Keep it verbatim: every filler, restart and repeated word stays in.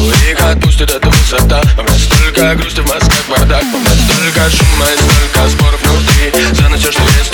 их отпустит эта высота. У меня столько грусти в мозгах, бардак. У меня столько шума и столько споров внутри. За все, что есть